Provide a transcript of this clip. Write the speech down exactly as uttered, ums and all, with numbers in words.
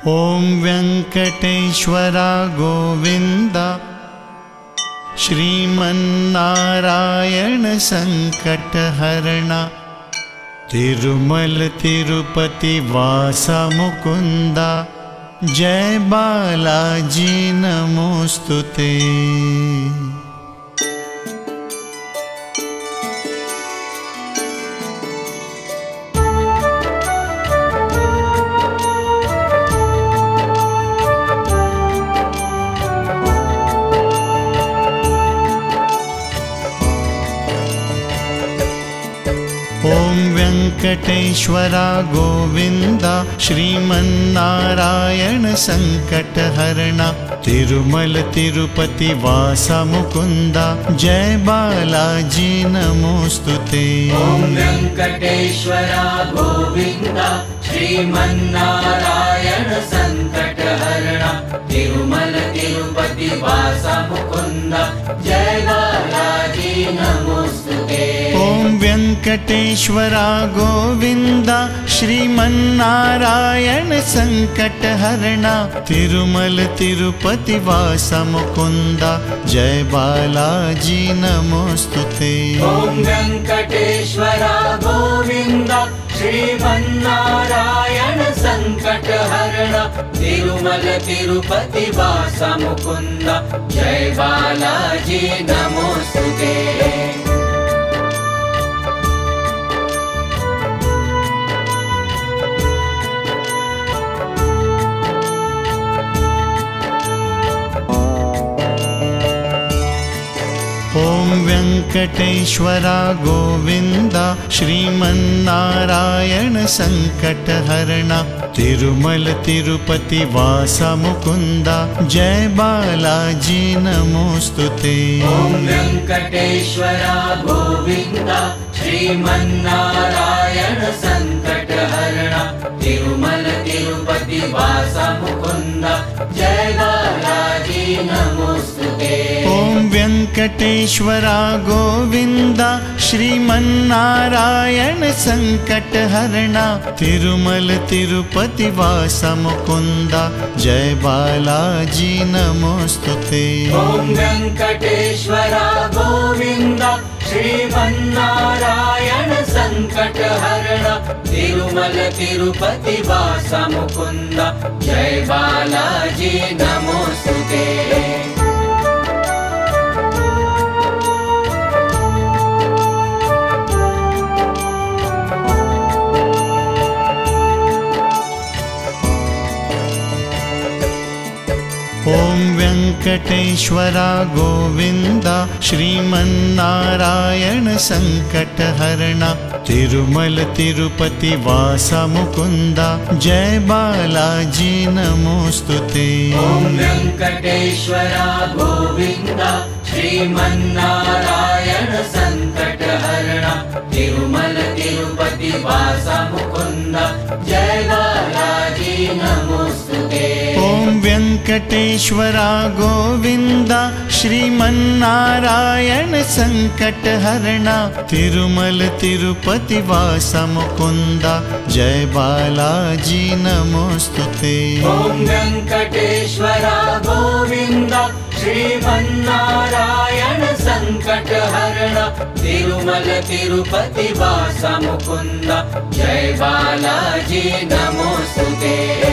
ॐ वेङ्कटेश्वरा गोविन्द श्रीमन्नारायण संकटहरण तिरुमल तिरुपति वासा मुकुंद जय बालाजी नमोस्तुते। ॐ वेङ्कटेश्वरा गोविन्द श्रीमन्नारायण संकटहरण तिरुमल तिरुपति वासा मुकुंद जय बालाजी नमोस्तुते। ॐ वेङ्कटेश्वरा गोविन्द श्रीमन्नारायण संकटहरण तिरुमल तिरुपति वासा मुकुंद जय बालाजी नमोस्तुते। ॐ वेङ्कटेश्वरा गोविन्द श्रीमन्नारायण संकटहरण तिरुमल तिरुपति वासा मुकुंद जय बालाजी नमोस्तुते। ॐ वेङ्कटेश्वरा गोविन्द श्रीमन्नारायण संकटहरण तिरुमल तिरुपति वासा मुकुंद जय बालाजी नमोस्तुते। ॐ वेङ्कटेश्वरा गोविन्द श्रीमन्नारायण संकटहरण तिरुमल तिरुपति वासा मुकुंद जय बालाजी नमोस्तुते। ॐ वेङ्कटेश्वरा गोविन्द श्रीमन्नारायण संकटहरण तिरुमल तिरुपति वासा मुकुंद जय बालाजी नमोस्तुते। ॐ वेङ्कटेश्वरा गोविन्द श्रीमन्नारायण संकटहरण तिरुमल तिरुपति वासा मुकुंद जय बालाजी नमोस्तुते। ॐ वेङ्कटेश्वरा गोविन्द श्रीमन्नारायण संकटहरण तिरुमल तिरुपति वासा मुकुंद जय बालाजी नमोस्तुते। ॐ वेङ्कटेश्वरा गोविन्द श्रीमन्नारायण संकटहरण तिरुमल तिरुपति वासा मुकुंद जय बालाजी नमोस्तुते। ॐ वेङ्कटेश्वरा गोविन्द श्रीमन्नारायण संकटहरण तिरुमल तिरुपति वासा मुकुंद जय बालाजी नमोस्तुते। ॐ वेङ्कटेश्वरा गोविन्द श्रीमन्नारायण संकटहरण तिरुमल तिरुपति वासा मुकुंद जय बालाजी नमोस्तुते। ॐ वेङ्कटेश्वरा गोविन्द श्रीमन्नारायण संकटहरण तिरुमल तिरुपति वासा मुकुंद जय बालाजी नमोस्तुते।